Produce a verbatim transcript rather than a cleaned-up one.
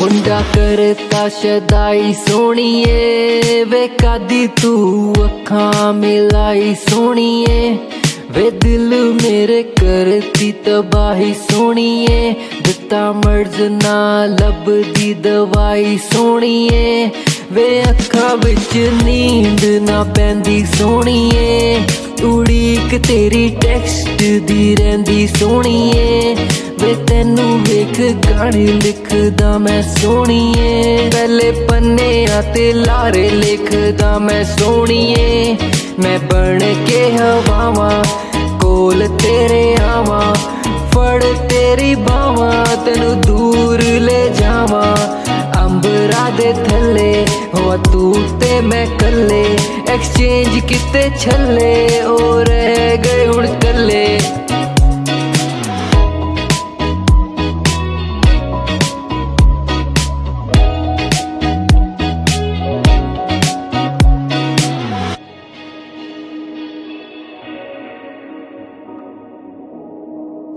मुंडा करता शदाई सोणीए वे कदी तू अखां मिलाई सोणीए वे दिल मेरे करती तबाही सोणीए दिता मर्ज ना लभदी दवाई सोणीए वे अखां विच नींद ना पैंदी सोणीए उड़ीक तेरी टैक्सट दी रहिंदी सोणीए वे तैनू वेख गाने लिखदा मैं सोणीए पहले पन्ने ते लारे लिखदा मैं सोणीए मैं बन के हवावां कोल तेरे आवां फड़ तेरी बावां तैनू दूर ले जावां अंबरा दे थल्ले हो तू ते मैं कल्ले एक्सचेंज किते छल्ले ओ रह गए हुण कल्ले।